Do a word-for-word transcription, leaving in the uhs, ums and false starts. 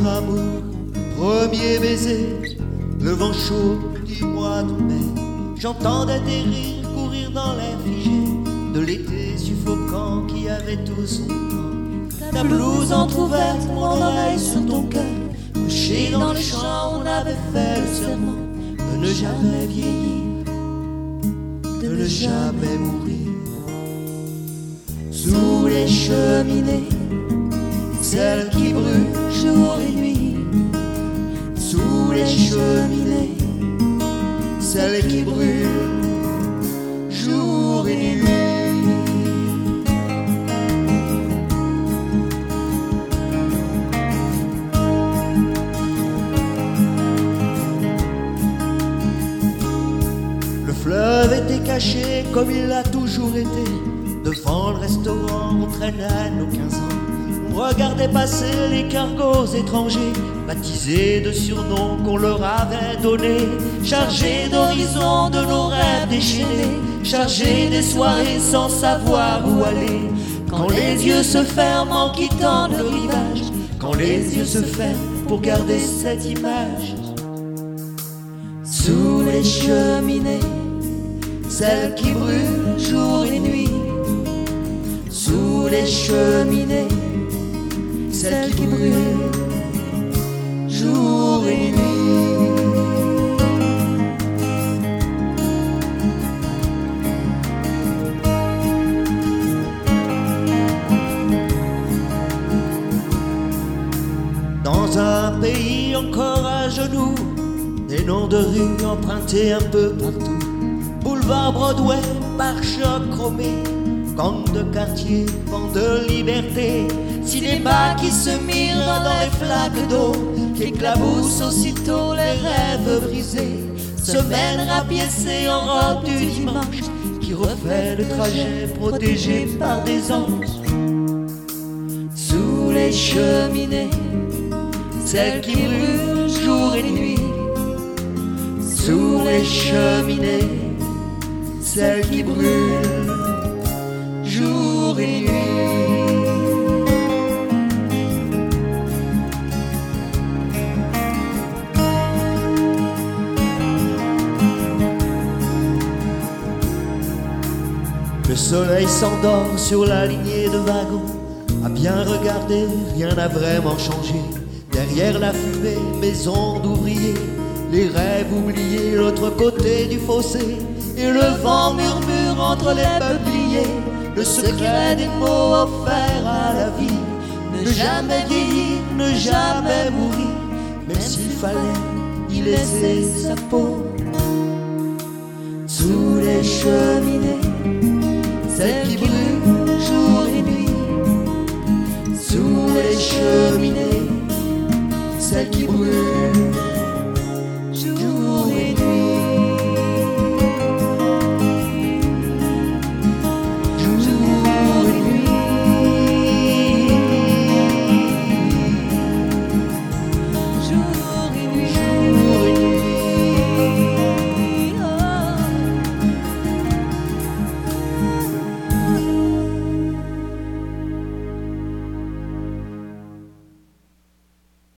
amour, premier baiser, le vent chaud du mois de mai. J'entendais tes rires courir dans l'air figé de l'été suffocant qui avait tout son temps. Ta blouse entrouverte, mon oreille sur ton cœur, couché dans les champs, on avait fait le serment de ne jamais vieillir, de ne jamais mourir. Sous les cheminées, celles qui brûlent jour et nuit. Sous les cheminées, celles qui brûlent jour et nuit. Le fleuve était caché comme il l'a toujours été. Devant le restaurant, on traînait nos quinze ans. On regardait passer les cargos étrangers, baptisés de surnoms qu'on leur avait donnés, chargés d'horizons de nos rêves déchaînés, chargés des soirées sans savoir où aller. Quand les yeux se ferment en quittant le rivage, quand les yeux se ferment pour garder cette image. Sous les cheminées, celles qui brûlent jour et nuit. Sous les cheminées, celles qui brûlent jour et nuit. Dans un pays encore à genoux, des noms de rues empruntés un peu partout. Boulevard Broadway, pare-chocs chromés, gang de quartier, vent de liberté, cinéma qui se mire dans les flaques d'eau, qui éclabousse aussitôt les rêves brisés, semaine rapiécée en robe du dimanche, qui refait le trajet protégé par des anges. Sous les cheminées, celles qui brûlent jour et nuit. Sous les cheminées, celles qui brûlent jour et nuit. Le soleil s'endort sur la lignée de wagons. À bien regarder, rien n'a vraiment changé. Derrière la fumée, maison d'ouvriers, les rêves oubliés, l'autre côté du fossé. Et le vent murmure entre les peupliers le secret des mots offerts à la vie. Ne jamais vieillir, ne jamais mourir, même s'il fallait y laisser sa peau. Sous les cheminées, celles qui brûlent jour et nuit. Sous les cheminées, celles qui brûlent